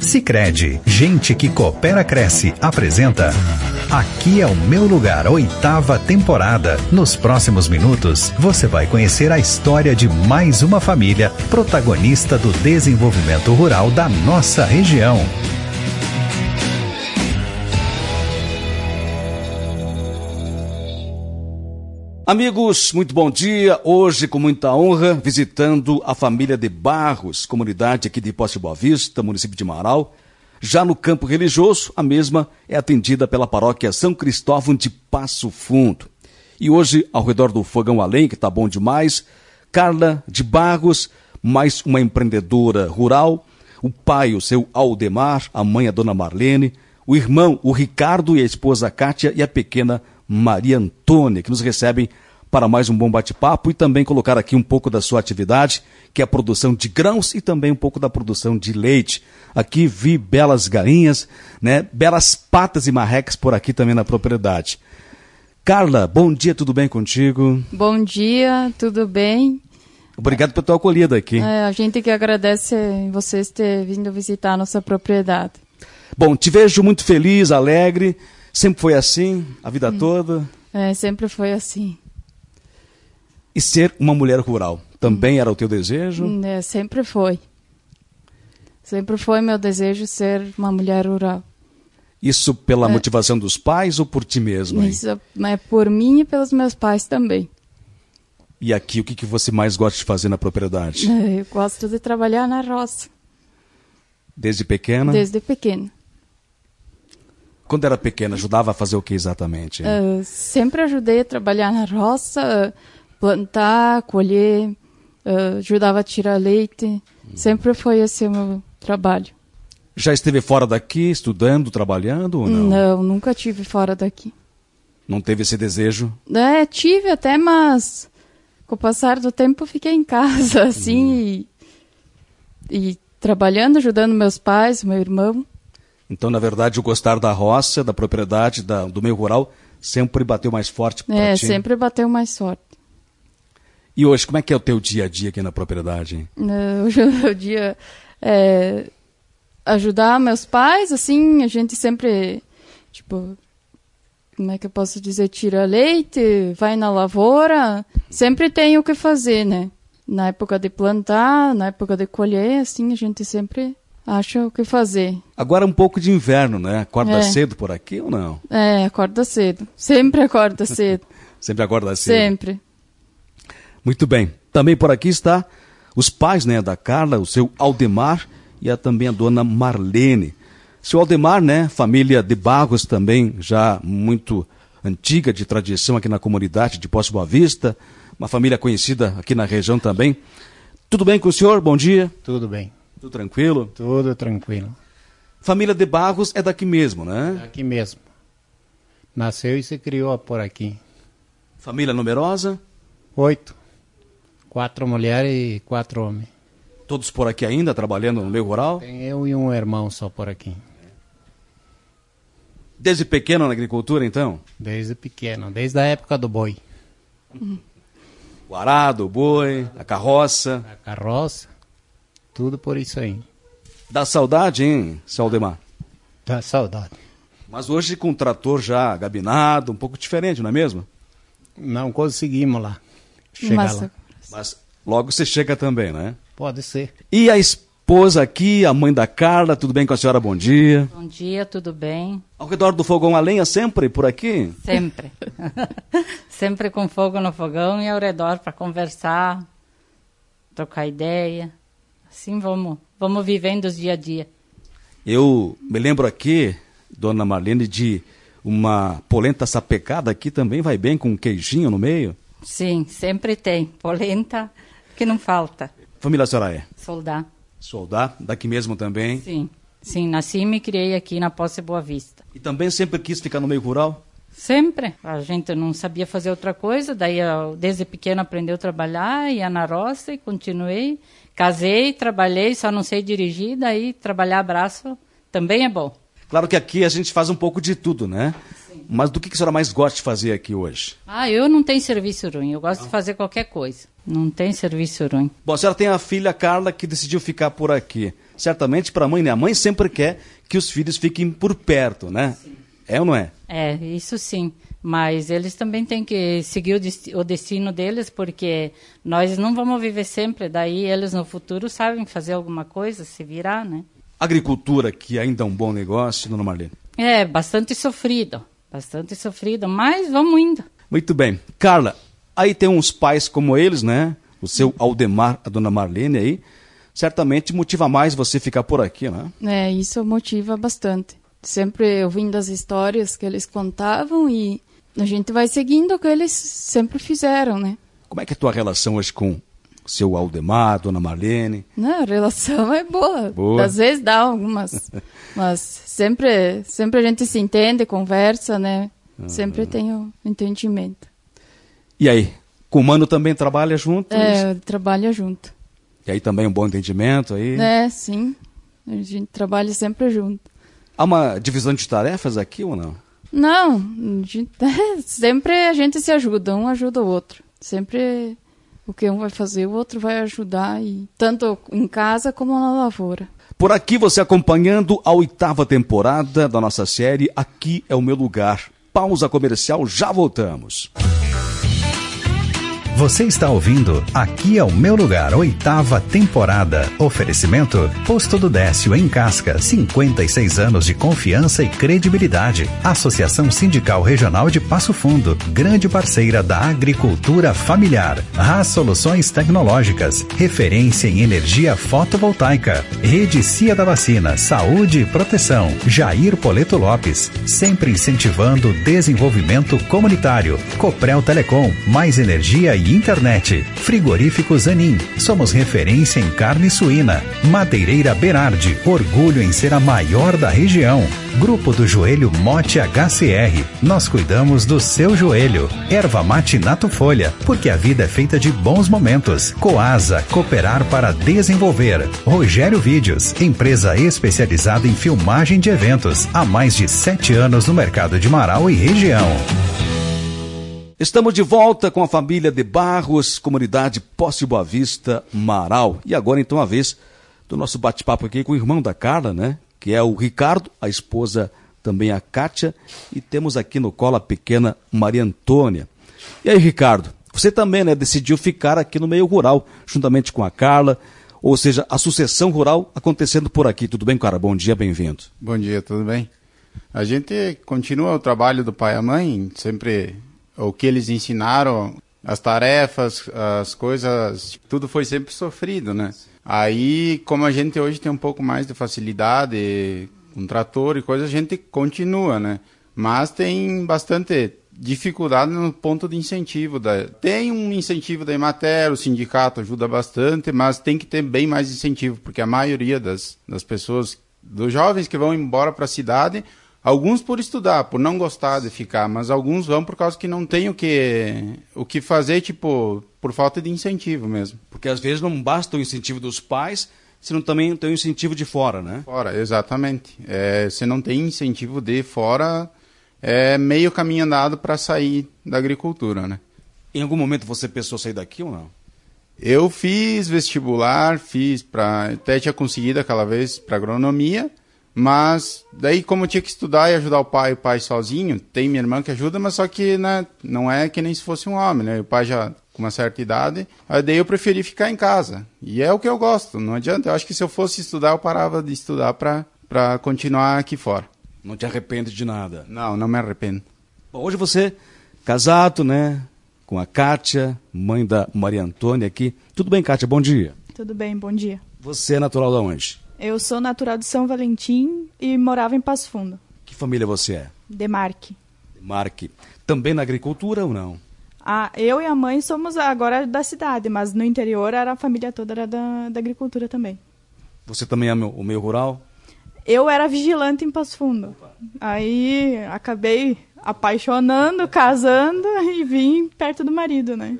Sicredi, gente que coopera cresce, apresenta Aqui é o Meu Lugar, 8ª temporada. Nos próximos minutos, você vai conhecer a história de mais uma família protagonista do desenvolvimento rural da nossa região. Amigos, muito bom dia. Hoje, com muita honra, visitando a família de Barros, comunidade aqui de Posse Boa Vista, município de Marau. Já no campo religioso, a mesma é atendida pela paróquia São Cristóvão de Passo Fundo. E hoje, ao redor do fogão a lenha, que está bom demais, Carla de Barros, mais uma empreendedora rural, o pai, o seu Aldemar, a mãe, a dona Marlene, o irmão, o Ricardo e a esposa Kátia e a pequena Maria Antônia, que nos recebem para mais um bom bate-papo e também colocar aqui um pouco da sua atividade, que é a produção de grãos e também um pouco da produção de leite. Aqui vi belas galinhas, né? Belas patas e marrecas por aqui também na propriedade. Carla, bom dia, tudo bem contigo? Bom dia, tudo bem? Obrigado por tua acolhida aqui. A gente que agradece vocês terem vindo visitar a nossa propriedade. Bom, te vejo muito feliz, alegre. Sempre foi assim, a vida toda? Sempre foi assim. E ser uma mulher rural, também era o teu desejo? Sempre foi. Sempre foi meu desejo ser uma mulher rural. Isso pela motivação dos pais ou por ti mesma? Isso é por mim e pelos meus pais também. E aqui, o que você mais gosta de fazer na propriedade? Eu gosto de trabalhar na roça. Desde pequena? Desde pequena. Quando era pequena, ajudava a fazer o que exatamente? Sempre ajudei a trabalhar na roça, plantar, colher, ajudava a tirar leite. Sempre foi esse o meu trabalho. Já esteve fora daqui, estudando, trabalhando ou não? Não, nunca tive fora daqui. Não teve esse desejo? Tive até, mas com o passar do tempo fiquei em casa, assim, e trabalhando, ajudando meus pais, meu irmão. Então, na verdade, o gostar da roça, da propriedade, do meio rural, sempre bateu mais forte para ti? Sempre bateu mais forte. E hoje, como é que é o teu dia a dia aqui na propriedade? Hoje o meu dia é ajudar meus pais, assim, a gente sempre, como é que eu posso dizer, tira leite, vai na lavoura, sempre tem o que fazer, né? Na época de plantar, na época de colher, assim, a gente sempre acha o que fazer. Agora um pouco de inverno, né? Acorda cedo por aqui ou não? Acorda cedo. Sempre acorda cedo. Sempre acorda cedo? Sempre. Muito bem. Também por aqui está os pais, né, da Carla, o seu Aldemar e também a dona Marlene. Seu Aldemar, né, família de Barros também, já muito antiga, de tradição aqui na comunidade de Posse Boa Vista, uma família conhecida aqui na região também. Tudo bem com o senhor? Bom dia. Tudo bem. Tudo tranquilo? Tudo tranquilo. Família de Barros é daqui mesmo, né? Daqui mesmo. Nasceu e se criou por aqui. Família numerosa? 8. 4 mulheres e 4 homens. Todos por aqui ainda, trabalhando no meio rural? Tem eu e um irmão só por aqui. Desde pequeno na agricultura, então? Desde pequeno, desde a época do boi. O arado, o boi, a carroça. A carroça, tudo por isso aí. Dá saudade, hein, seu Aldemar? Dá saudade. Mas hoje com o trator já gabinado, um pouco diferente, não é mesmo? Não conseguimos lá. Chegar lá. Mas logo você chega também, né? Pode ser. E a esposa aqui, a mãe da Carla, tudo bem com a senhora? Bom dia. Bom dia, tudo bem? Ao redor do fogão a lenha sempre por aqui? Sempre. Sempre com fogo no fogão e ao redor para conversar, trocar ideia. Assim vamos vivendo os dia a dia. Eu me lembro aqui, dona Marlene, de uma polenta sapecada aqui também vai bem com um queijinho no meio? Sim, sempre tem. Polenta que não falta. Família a senhora é? Soldá. Soldá, daqui mesmo também? Sim, nasci e me criei aqui na Posse Boa Vista. E também sempre quis ficar no meio rural? Sempre. A gente não sabia fazer outra coisa, daí eu, desde pequeno aprendeu a trabalhar, ia na roça e continuei. Casei, trabalhei, só não sei dirigir, daí trabalhar a braço também é bom. Claro que aqui a gente faz um pouco de tudo, né? Sim. Mas do que a senhora mais gosta de fazer aqui hoje? Eu não tenho serviço ruim, eu gosto de fazer qualquer coisa. Não tem serviço ruim. Bom, a senhora tem a filha Carla que decidiu ficar por aqui. certamente para a mãe, né? A mãe sempre quer que os filhos fiquem por perto, né? Sim. É ou não é? É, isso sim. Mas eles também têm que seguir o destino deles, porque nós não vamos viver sempre. Daí eles no futuro sabem fazer alguma coisa, se virar, né? Agricultura, que ainda é um bom negócio, dona Marlene? É, bastante sofrido, mas vamos indo. Muito bem. Carla, aí tem uns pais como eles, né? O seu Aldemar, a dona Marlene aí, certamente motiva mais você ficar por aqui, né? É, isso motiva bastante. Sempre ouvindo as histórias que eles contavam e a gente vai seguindo o que eles sempre fizeram, né? Como é que é a tua relação hoje com o seu Aldemar, dona Marlene? Não, a relação é boa. Às vezes dá algumas, mas sempre a gente se entende, conversa, né? Sempre tem o entendimento. E aí, com o Mano também trabalha junto? É, trabalha junto. E aí também um bom entendimento aí? É, sim. A gente trabalha sempre junto. Há uma divisão de tarefas aqui ou não? Não, sempre a gente se ajuda, um ajuda o outro. Sempre o que um vai fazer, o outro vai ajudar, e tanto em casa como na lavoura. Por aqui você acompanhando a 8ª temporada da nossa série Aqui é o Meu Lugar. Pausa comercial, já voltamos. Você está ouvindo Aqui é o Meu Lugar, 8ª temporada. Oferecimento Posto do Décio em Casca, 56 anos de confiança e credibilidade. Associação Sindical Regional de Passo Fundo, grande parceira da agricultura familiar. Haas Soluções Tecnológicas, referência em energia fotovoltaica. Rede Cia da Vacina, saúde e proteção. Jair Poleto Lopes, sempre incentivando o desenvolvimento comunitário. Coprel Telecom, mais energia e internet. Frigorífico Zanin, somos referência em carne suína. Madeireira Berardi, orgulho em ser a maior da região. Grupo do Joelho Mote HCR, nós cuidamos do seu joelho. Erva Mate Nato Folha, porque a vida é feita de bons momentos. Coasa, cooperar para desenvolver. Rogério Vídeos, empresa especializada em filmagem de eventos, há mais de 7 anos no mercado de Marau e região. Estamos de volta com a família de Barros, comunidade Posse Boa Vista, Marau. E agora então a vez do nosso bate-papo aqui com o irmão da Carla, né? Que é o Ricardo, a esposa também a Kátia. E temos aqui no colo a pequena Maria Antônia. E aí, Ricardo, você também, né, decidiu ficar aqui no meio rural, juntamente com a Carla. Ou seja, a sucessão rural acontecendo por aqui. Tudo bem, cara? Bom dia, bem-vindo. Bom dia, tudo bem? A gente continua o trabalho do pai e a mãe, sempre... O que eles ensinaram, as tarefas, as coisas, tudo foi sempre sofrido, né? Aí, como a gente hoje tem um pouco mais de facilidade com trator e coisa, a gente continua, né? Mas tem bastante dificuldade no ponto de incentivo. Tem um incentivo da Emater, o sindicato ajuda bastante, mas tem que ter bem mais incentivo, porque a maioria das pessoas, dos jovens que vão embora para a cidade... Alguns por estudar, por não gostar de ficar, mas alguns vão por causa que não tem o que fazer, tipo, por falta de incentivo mesmo. Porque às vezes não basta o incentivo dos pais, senão também tem o incentivo de fora, né? Fora, exatamente. Se não tem incentivo de fora, é meio caminho andado para sair da agricultura, né? Em algum momento você pensou sair daqui ou não? Eu fiz vestibular, até tinha conseguido aquela vez para agronomia, mas daí como eu tinha que estudar e ajudar o pai sozinho, tem minha irmã que ajuda, mas só que, né, não é que nem se fosse um homem, né? O pai já com uma certa idade, aí daí eu preferi ficar em casa. E é o que eu gosto, não adianta. Eu acho que se eu fosse estudar, eu parava de estudar para continuar aqui fora. Não te arrepende de nada? Não me arrependo. Bom, hoje você, casado, né, com a Kátia, mãe da Maria Antônia aqui. Tudo bem, Kátia? Bom dia. Tudo bem, bom dia. Você é natural de onde? Eu sou natural de São Valentim e morava em Passo Fundo. Que família você é? Demarque. Demarque. Também na agricultura ou não? Eu e a mãe somos agora da cidade, mas no interior a família toda era da agricultura também. Você também é o meio rural? Eu era vigilante em Passo Fundo. Aí acabei apaixonando, casando e vim perto do marido, né?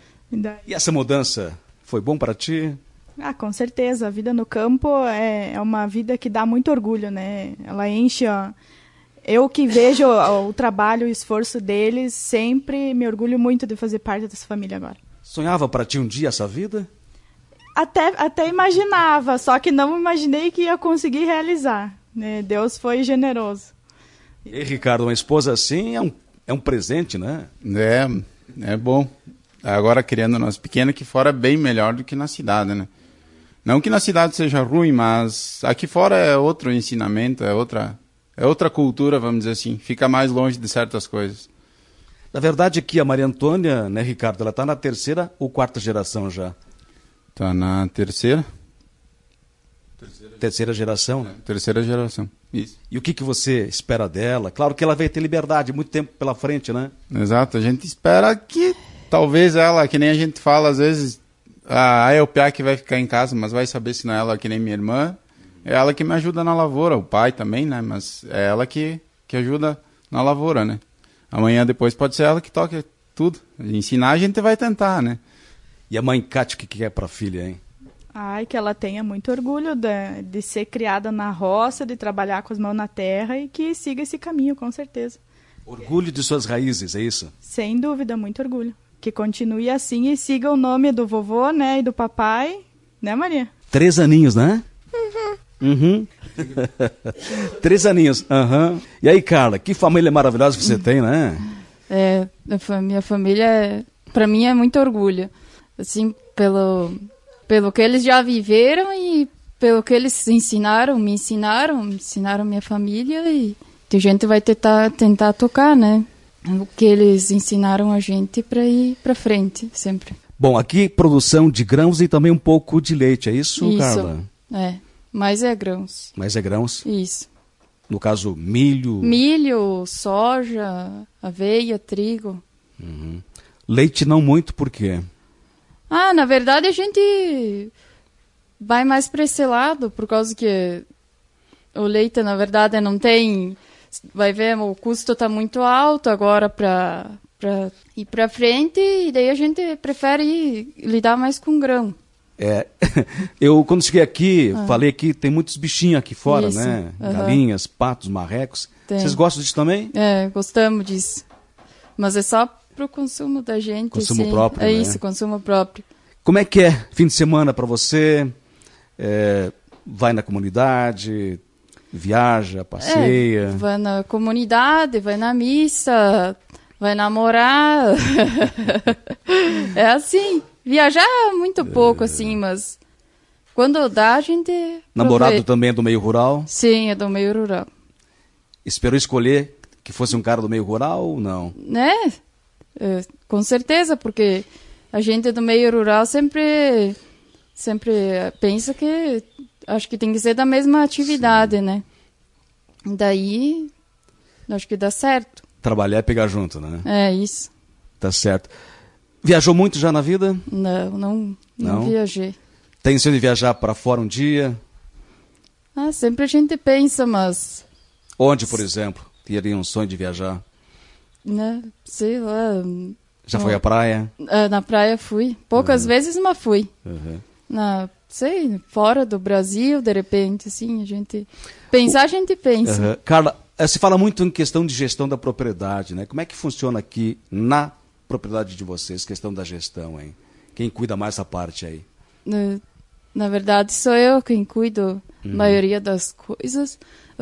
E essa mudança foi bom para ti? Com certeza. A vida no campo é uma vida que dá muito orgulho, né? Ela enche... Eu que vejo o trabalho e o esforço deles, sempre me orgulho muito de fazer parte dessa família agora. Sonhava para ti um dia essa vida? Até imaginava, só que não imaginei que ia conseguir realizar, né? Deus foi generoso. E Ricardo, uma esposa assim é um presente, né? É bom. Agora criando nós pequena aqui fora é bem melhor do que na cidade, né? Não que na cidade seja ruim, mas aqui fora é outro ensinamento, é outra cultura, vamos dizer assim. Fica mais longe de certas coisas. Na verdade aqui a Maria Antônia, né, Ricardo, ela está na 3ª ou 4ª geração já? Tá na terceira. Terceira geração, né? Terceira geração, isso. E o que você espera dela? Claro que ela vai ter liberdade, muito tempo pela frente, né? Exato, a gente espera que talvez ela, que nem a gente fala às vezes, é o piá que vai ficar em casa, mas vai saber se não é ela, que nem minha irmã. É ela que me ajuda na lavoura, o pai também, né? Mas é ela que ajuda na lavoura, né? Amanhã depois pode ser ela que toque tudo. Ensinar a gente vai tentar, né? E a mãe Cátia, o que é pra filha, hein? Ai, que ela tenha muito orgulho de ser criada na roça, de trabalhar com as mãos na terra e que siga esse caminho, com certeza. Orgulho de suas raízes, é isso? Sem dúvida, muito orgulho. Que continue assim e siga o nome do vovô, né, e do papai, né, Maria? 3 aninhos, né? Uhum. 3 aninhos, aham. E aí, Carla, que família maravilhosa que você tem, né? Minha família, para mim, é muito orgulho. Assim, pelo que eles já viveram e pelo que eles me ensinaram minha família e a gente vai tentar tocar, né? O que eles ensinaram a gente para ir para frente, sempre. Bom, aqui produção de grãos e também um pouco de leite, é isso, Carla? Mas é grãos. Mas é grãos? Isso. No caso, milho? Milho, soja, aveia, trigo. Uhum. Leite não muito, por quê? Na verdade a gente vai mais para esse lado, por causa que o leite, na verdade, não tem... Vai ver, o custo está muito alto agora para ir para frente, e daí a gente prefere lidar mais com grão. Eu quando cheguei aqui, falei que tem muitos bichinhos aqui fora, Isso, né? Galinhas, patos, marrecos. Tem. Vocês gostam disso também? Gostamos disso. Mas é só para o consumo da gente. Consumo sim. próprio, né? Isso, consumo próprio. Como é que é fim de semana para você? Vai na comunidade, viaja, passeia? Vai na comunidade, vai na missa, vai namorar. É assim. Viajar muito pouco, assim, mas quando dá, a gente Namorado aproveita. também é do meio rural? Sim, é do meio rural. Esperou escolher que fosse um cara do meio rural ou não? Né? Com certeza, porque a gente do meio rural sempre pensa que acho que tem que ser da mesma atividade, né? Daí, acho que dá certo. Trabalhar e pegar junto, né? É isso. Tá certo. Viajou muito já na vida? Não viajei. Tem sonho de viajar para fora um dia? Sempre a gente pensa, mas... Onde, por exemplo, teria um sonho de viajar? Né? Sei lá... Já foi à praia? Na praia fui. Poucas vezes, mas fui. Uhum. Fora do Brasil, de repente, assim, a gente pensa. Uhum. Carla, se fala muito em questão de gestão da propriedade, né? Como é que funciona aqui na propriedade de vocês, questão da gestão, hein? Quem cuida mais essa parte aí? Na verdade, sou eu quem cuido da maioria das coisas,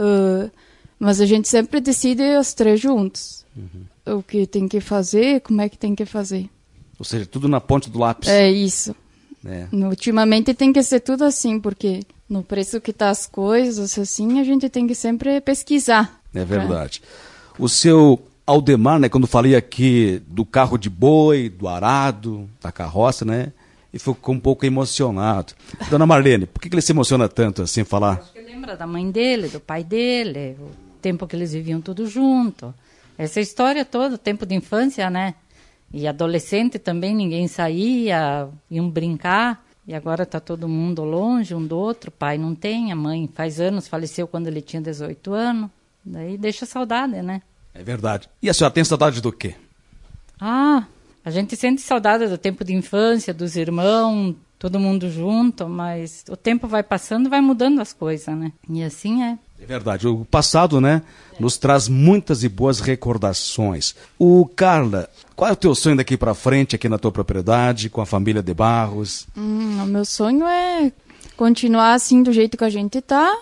mas a gente sempre decide os 3 juntos. O que tem que fazer, como é que tem que fazer. Ou seja, tudo na ponta do lápis. É isso. É. Ultimamente tem que ser tudo assim, porque no preço que tá as coisas, assim, a gente tem que sempre pesquisar. É verdade. O seu Aldemar, né, quando falei aqui do carro de boi, do arado, da carroça, né, e ficou um pouco emocionado. Dona Marlene, por que ele se emociona tanto assim, falar? Acho que lembra da mãe dele, do pai dele, o tempo que eles viviam tudo junto. Essa história toda, o tempo de infância, né? E adolescente também, ninguém saía, iam brincar. E agora está todo mundo longe um do outro. O pai não tem, a mãe faz anos, faleceu quando ele tinha 18 anos. Daí deixa saudade, né? É verdade. E a senhora tem saudade do quê? A gente sente saudade do tempo de infância, dos irmãos, todo mundo junto, mas o tempo vai passando, vai mudando as coisas, né? E assim é. É verdade, o passado, né, nos traz muitas e boas recordações. O Carla, qual é o teu sonho daqui para frente, aqui na tua propriedade, com a família de Barros? O meu sonho é continuar assim do jeito que a gente tá,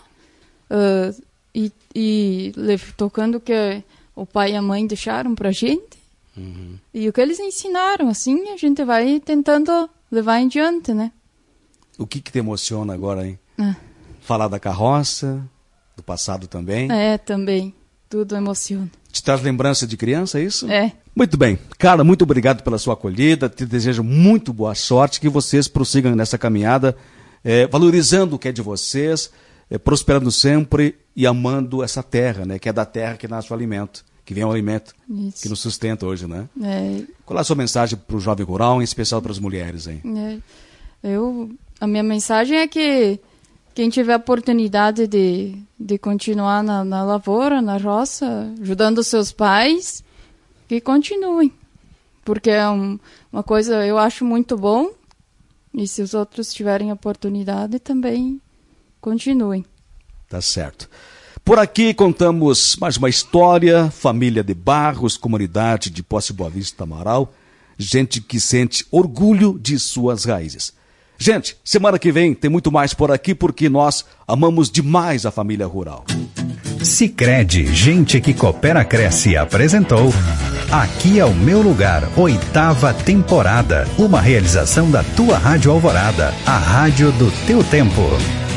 tocando o que o pai e a mãe deixaram pra gente. E o que eles ensinaram, assim, a gente vai tentando levar em diante, né? O que te emociona agora, hein? Falar da carroça, do passado também. Também. Tudo emociona. Te traz lembrança de criança, é isso? É. Muito bem. Carla, muito obrigado pela sua acolhida. Te desejo muito boa sorte, que vocês prossigam nessa caminhada, valorizando o que é de vocês, prosperando sempre e amando essa terra, né? Que é da terra que nasce o alimento, que vem o alimento, que nos sustenta hoje, né? Qual é a sua mensagem para o jovem rural, em especial para as mulheres, hein? A minha mensagem é que quem tiver a oportunidade de continuar na lavoura, na roça, ajudando os seus pais, que continuem. Porque é uma coisa, eu acho muito bom. E se os outros tiverem a oportunidade, também continuem. Tá certo. Por aqui contamos mais uma história, família de Barros, comunidade de Posse Boa Vista, Amaral, gente que sente orgulho de suas raízes. Gente, semana que vem tem muito mais por aqui, porque nós amamos demais a família rural. Sicredi, gente que coopera, cresce, apresentou Aqui é o Meu Lugar, 8ª temporada. Uma realização da tua Rádio Alvorada, a rádio do teu tempo.